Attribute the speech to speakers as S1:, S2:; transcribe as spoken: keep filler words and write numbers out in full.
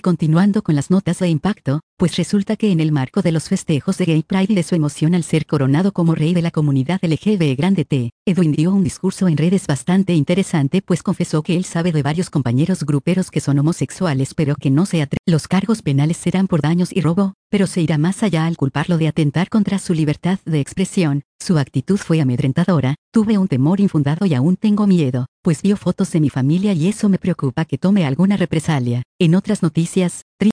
S1: continuando con las notas de impacto, pues resulta que en el marco de los festejos de Gay Pride y de su emoción al ser coronado como rey de la comunidad L G B grande T, Edwin dio un discurso en redes bastante interesante, pues confesó que él sabe de varios compañeros gruperos que son homosexuales pero que no se atreven. Los cargos penales serán por daños y robo, pero se irá más allá al culparlo de atentar contra su libertad de expresión. Su actitud fue amedrentadora, tuve un temor infundado y aún tengo miedo, pues vio fotos de mi familia y eso me preocupa que tome alguna represalia. En otras noticias,